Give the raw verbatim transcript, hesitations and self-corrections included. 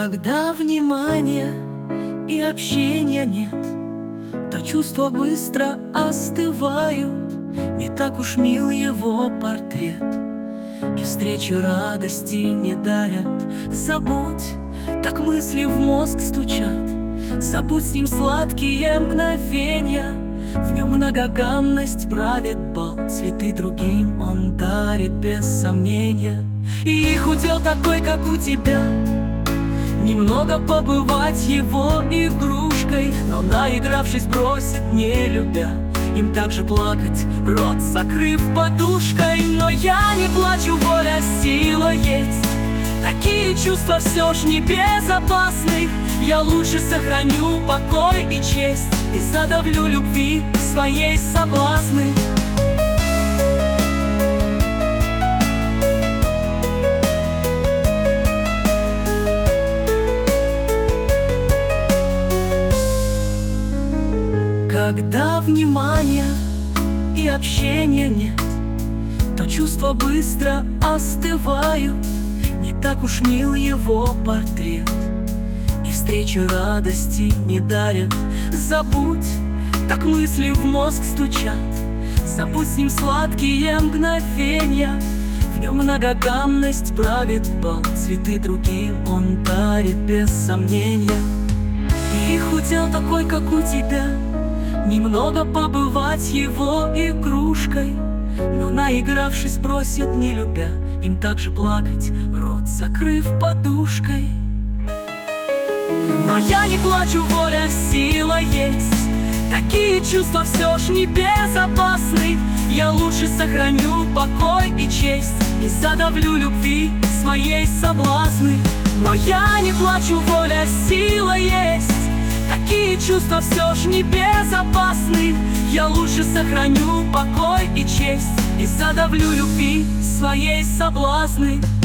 Когда внимания и общения нет, то чувства быстро остывают. Не так уж мил его портрет, и встречи радости не дарят. Забудь, так мысли в мозг стучат. Забудь с ним сладкие мгновения. В нем многогранность правит бал. Цветы другим он дарит без сомнения. И их удел такой, как у тебя, немного побывать его игрушкой. Но наигравшись бросит, не любя. Им также плакать, рот закрыв подушкой. Но я не плачу, воля, сила есть. Такие чувства все ж не безопасны. Я лучше сохраню покой и честь и задавлю любви своей соблазны. Когда внимания и общения нет, то чувства быстро остывают. Не так уж мил его портрет, и встречи радости не дарят. Забудь, так мысли в мозг стучат. Забудь с ним сладкие мгновения. В нем многогранность правит бал. Цветы другим он дарит без сомнения. И их удел такой, как у тебя, немного побывать его игрушкой. Но наигравшись бросит, не любя. Им также плакать, рот закрыв подушкой. Но я не плачу, воля, сила есть. Такие чувства все ж не безопасны. Я лучше сохраню покой и честь и задавлю любви своей соблазны. Но я не плачу, воля, сила есть. Такие чувства все ж не безопасны. Я лучше сохраню покой и честь и задавлю любви своей соблазны.